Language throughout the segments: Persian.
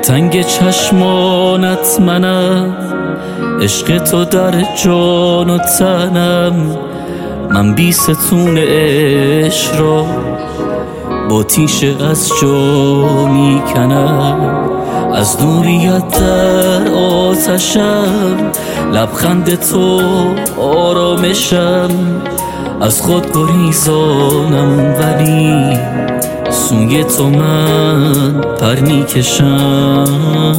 تنگ چشمانت منم، عشق تو در جان و تنم. من بی ستون عشق را با تیشه از جا میکنم. از دوریت در آتشم، لبخند تو آرامشم. از خود گریزانم ولی سوی تو من پر میکشم.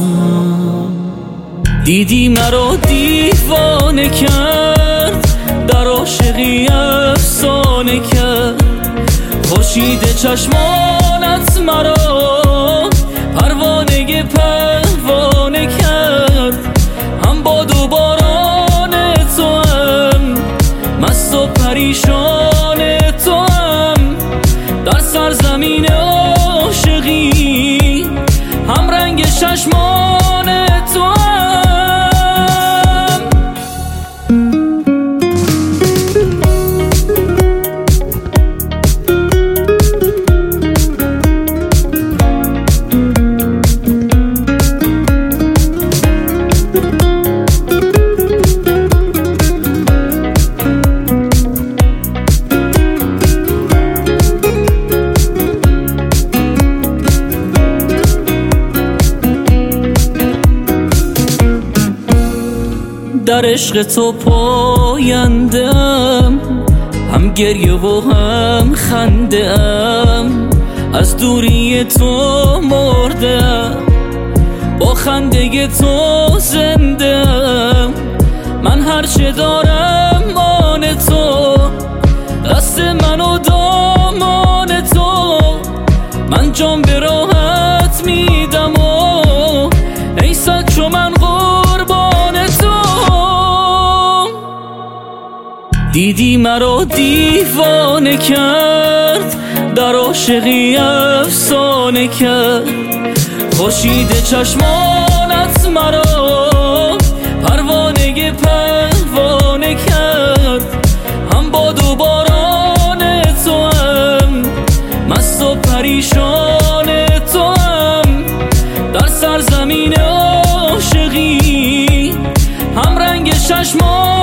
دیدی مرا دیوانه کرد، در عاشقی افسانه کرد. خورشید چشمانت مرا پروانه پروانه کرد. هم باد و باران تو هم، مست و پریشان تو هم. در سرزمین عاشقی هم رنگ چشمان تو هم. در عشق تو پایندم، هم گریه و هم خنده‌ام. از دوری تو مردم، با خنده تو زنده‌ام. من هرچه دارم آن تو، دست من و دامان تو. من جان به راحت میدم و ایست چو من قربان تو. دیدی مرا دیوانه کرد، در عاشقی افسانه کرد. خورشید چشمانت مرا پروانه پروانه کرد. هم باد و باران تو هم، مست و پریشان تو هم. در سرزمین عاشقی هم رنگ چشمان